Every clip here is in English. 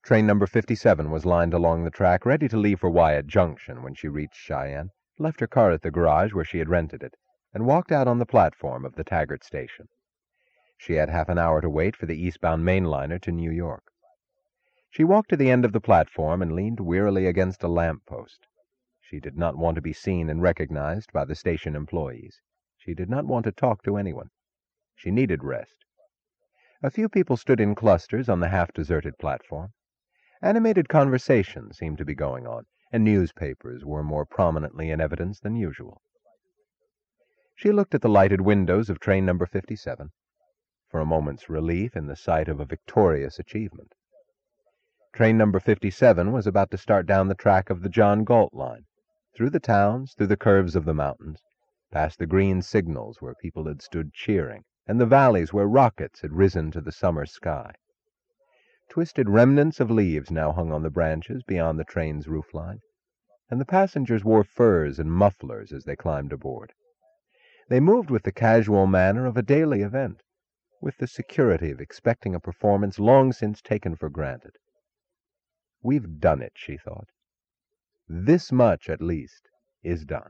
Train number 57 was lined along the track, ready to leave for Wyatt Junction when she reached Cheyenne, left her car at the garage where she had rented it, and walked out on the platform of the Taggart station. She had half an hour to wait for the eastbound main liner to New York. She walked to the end of the platform and leaned wearily against a lamp-post. She did not want to be seen and recognized by the station employees. She did not want to talk to anyone. She needed rest. A few people stood in clusters on the half-deserted platform. Animated conversation seemed to be going on, and newspapers were more prominently in evidence than usual. She looked at the lighted windows of train number 57, for a moment's relief in the sight of a victorious achievement. Train number 57 was about to start down the track of the John Galt line, through the towns, through the curves of the mountains, past the green signals where people had stood cheering, and the valleys where rockets had risen to the summer sky. Twisted remnants of leaves now hung on the branches beyond the train's roofline, and the passengers wore furs and mufflers as they climbed aboard. They moved with the casual manner of a daily event, with the security of expecting a performance long since taken for granted. We've done it, she thought. This much, at least, is done.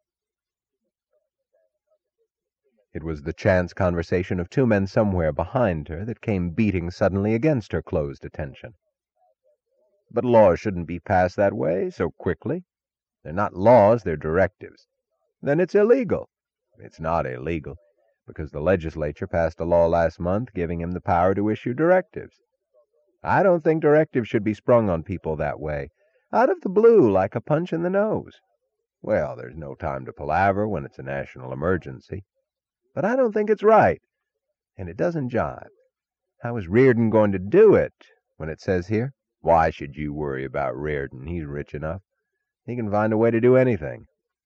It was the chance conversation of two men somewhere behind her that came beating suddenly against her closed attention. But laws shouldn't be passed that way, so quickly. They're not laws, they're directives. Then it's illegal. It's not illegal, because the legislature passed a law last month giving him the power to issue directives. I don't think directives should be sprung on people that way, out of the blue, like a punch in the nose. Well, there's no time to palaver when it's a national emergency. But I don't think it's right, and it doesn't jive. How is Reardon going to do it when it says here, why should you worry about Reardon? He's rich enough. He can find a way to do anything.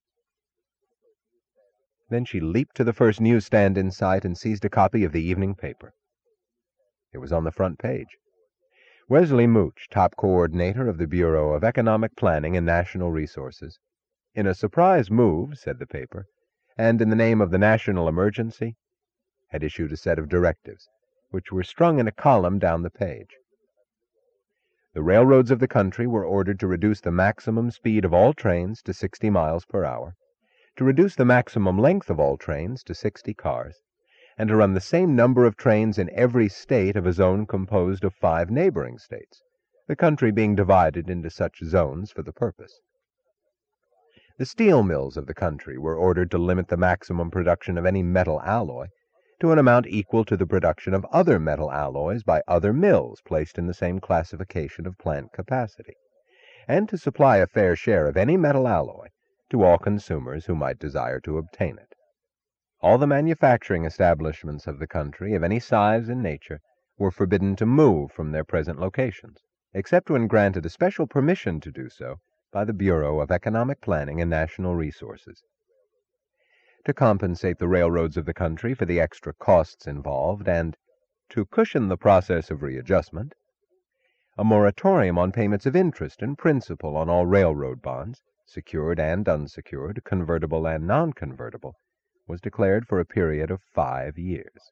Then she leaped to the first newsstand in sight and seized a copy of the evening paper. It was on the front page. Wesley Mooch, top coordinator of the Bureau of Economic Planning and National Resources, in a surprise move, said the paper, and in the name of the national emergency, had issued a set of directives, which were strung in a column down the page. The railroads of the country were ordered to reduce the maximum speed of all trains to 60 miles per hour, to reduce the maximum length of all trains to 60 cars, and to run the same number of trains in every state of a zone composed of 5 neighboring states, the country being divided into such zones for the purpose. The steel mills of the country were ordered to limit the maximum production of any metal alloy to an amount equal to the production of other metal alloys by other mills placed in the same classification of plant capacity, and to supply a fair share of any metal alloy to all consumers who might desire to obtain it. All the manufacturing establishments of the country of any size and nature were forbidden to move from their present locations, except when granted a special permission to do so by the Bureau of Economic Planning and National Resources. To compensate the railroads of the country for the extra costs involved, and to cushion the process of readjustment, a moratorium on payments of interest and principal on all railroad bonds, secured and unsecured, convertible and non-convertible, was declared for a period of 5 years.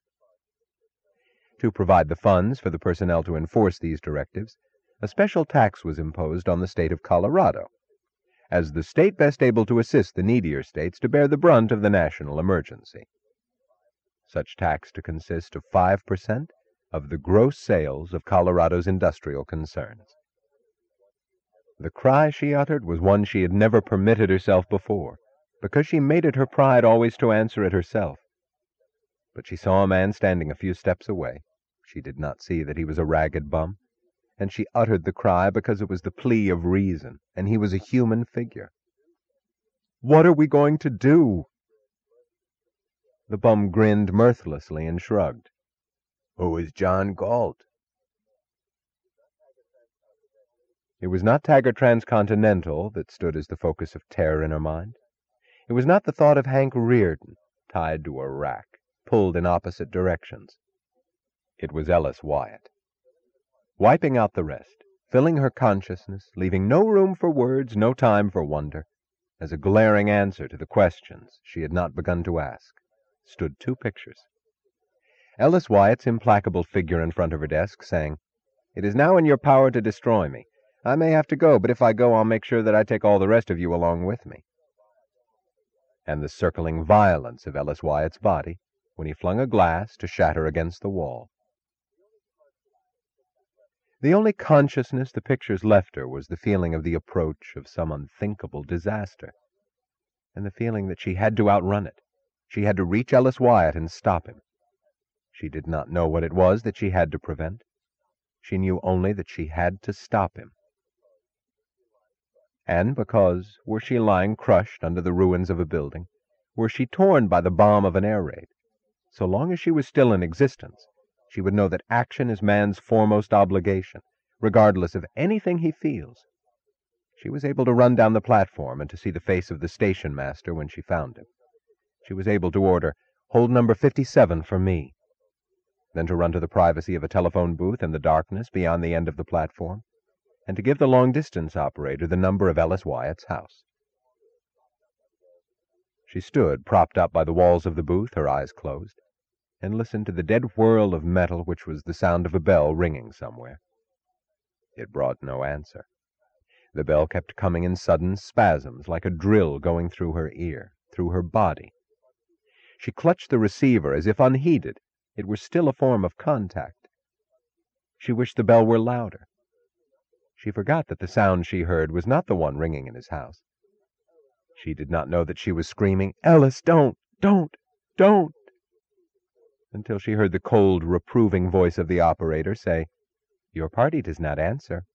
To provide the funds for the personnel to enforce these directives, a special tax was imposed on the state of Colorado, as the state best able to assist the needier states to bear the brunt of the national emergency. Such tax to consist of 5% of the gross sales of Colorado's industrial concerns. The cry she uttered was one she had never permitted herself before, because she made it her pride always to answer it herself. But she saw a man standing a few steps away. She did not see that he was a ragged bum, and she uttered the cry because it was the plea of reason, and he was a human figure. "What are we going to do?" The bum grinned mirthlessly and shrugged. "Who is John Galt?" It was not Taggart Transcontinental that stood as the focus of terror in her mind. It was not the thought of Hank Reardon, tied to a rack, pulled in opposite directions. It was Ellis Wyatt. Wiping out the rest, filling her consciousness, leaving no room for words, no time for wonder, as a glaring answer to the questions she had not begun to ask, stood 2 pictures. Ellis Wyatt's implacable figure in front of her desk, saying, It is now in your power to destroy me. I may have to go, but if I go, I'll make sure that I take all the rest of you along with me." And the circling violence of Ellis Wyatt's body when he flung a glass to shatter against the wall. The only consciousness the pictures left her was the feeling of the approach of some unthinkable disaster, and the feeling that she had to outrun it. She had to reach Ellis Wyatt and stop him. She did not know what it was that she had to prevent. She knew only that she had to stop him. And because, were she lying crushed under the ruins of a building, were she torn by the bomb of an air raid, so long as she was still in existence, she would know that action is man's foremost obligation, regardless of anything he feels. She was able to run down the platform and to see the face of the station master when she found him. She was able to order, "Hold number 57 for me," then to run to the privacy of a telephone booth in the darkness beyond the end of the platform, and to give the long-distance operator the number of Ellis Wyatt's house. She stood, propped up by the walls of the booth, her eyes closed, and listened to the dead whirl of metal which was the sound of a bell ringing somewhere. It brought no answer. The bell kept coming in sudden spasms, like a drill going through her ear, through her body. She clutched the receiver as if unheeded. It were still a form of contact. She wished the bell were louder. She forgot that the sound she heard was not the one ringing in his house. She did not know that she was screaming, "Ellis, don't, don't," until she heard the cold, reproving voice of the operator say, "Your party does not answer."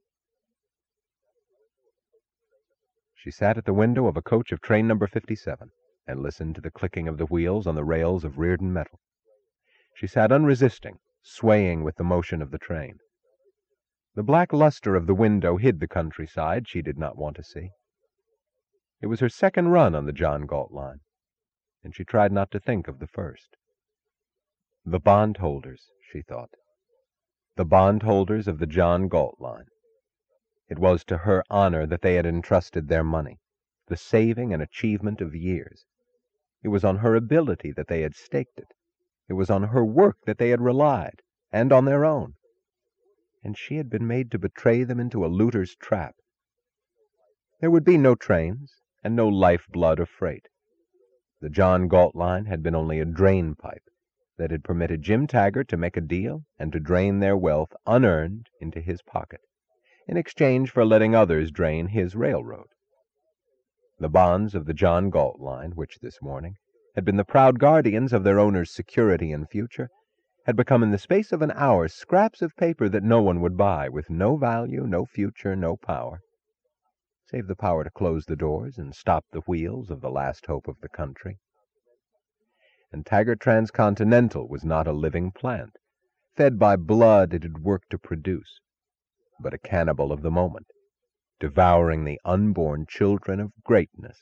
She sat at the window of a coach of train number 57 and listened to the clicking of the wheels on the rails of Reardon metal. She sat unresisting, swaying with the motion of the train. The black luster of the window hid the countryside she did not want to see. It was her second run on the John Galt line, and she tried not to think of the first. The bondholders, she thought. The bondholders of the John Galt line. It was to her honor that they had entrusted their money, the saving and achievement of years. It was on her ability that they had staked it. It was on her work that they had relied, and on their own. And she had been made to betray them into a looter's trap. There would be no trains, and no lifeblood of freight. The John Galt line had been only a drain pipe that had permitted Jim Taggart to make a deal and to drain their wealth unearned into his pocket, in exchange for letting others drain his railroad. The bonds of the John Galt line, which this morning had been the proud guardians of their owners' security and future, had become in the space of an hour scraps of paper that no one would buy, with no value, no future, no power, save the power to close the doors and stop the wheels of the last hope of the country. And Taggart Transcontinental was not a living plant, fed by blood it had worked to produce, but a cannibal of the moment, devouring the unborn children of greatness.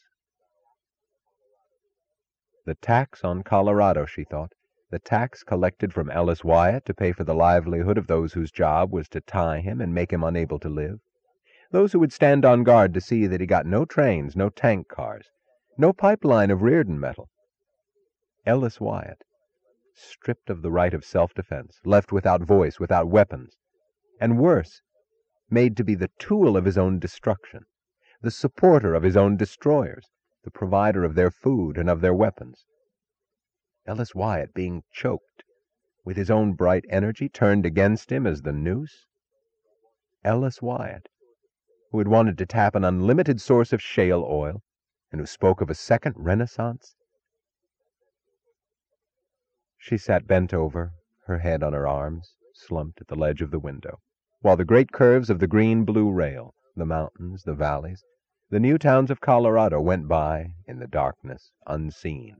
The tax on Colorado, she thought, the tax collected from Ellis Wyatt to pay for the livelihood of those whose job was to tie him and make him unable to live, those who would stand on guard to see that he got no trains, no tank cars, no pipeline of Reardon metal. Ellis Wyatt, stripped of the right of self-defense, left without voice, without weapons, and worse, made to be the tool of his own destruction, the supporter of his own destroyers, the provider of their food and of their weapons. Ellis Wyatt being choked, with his own bright energy turned against him as the noose. Ellis Wyatt, who had wanted to tap an unlimited source of shale oil, and who spoke of a second renaissance. She sat bent over, her head on her arms, slumped at the ledge of the window, while the great curves of the green-blue rail, the mountains, the valleys, the new towns of Colorado went by in the darkness, unseen.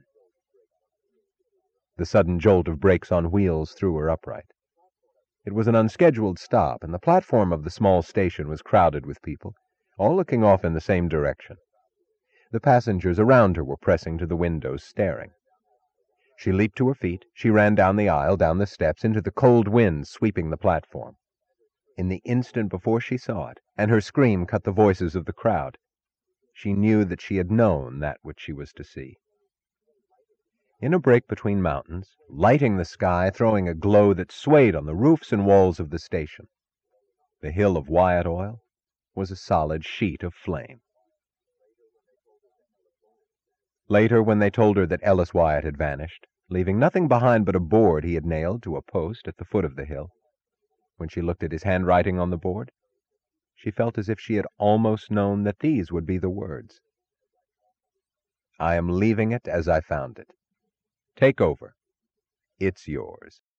The sudden jolt of brakes on wheels threw her upright. It was an unscheduled stop, and the platform of the small station was crowded with people, all looking off in the same direction. The passengers around her were pressing to the windows, staring. She leaped to her feet. She ran down the aisle, down the steps, into the cold wind sweeping the platform. In the instant before she saw it, and her scream cut the voices of the crowd, she knew that she had known that which she was to see. In a break between mountains, lighting the sky, throwing a glow that swayed on the roofs and walls of the station, The hill of Wyatt oil was a solid sheet of flame. Later, when they told her that Ellis Wyatt had vanished, leaving nothing behind but a board he had nailed to a post at the foot of the hill, when she looked at his handwriting on the board, she felt as if she had almost known that these would be the words: "I am leaving it as I found it. Take over. It's yours."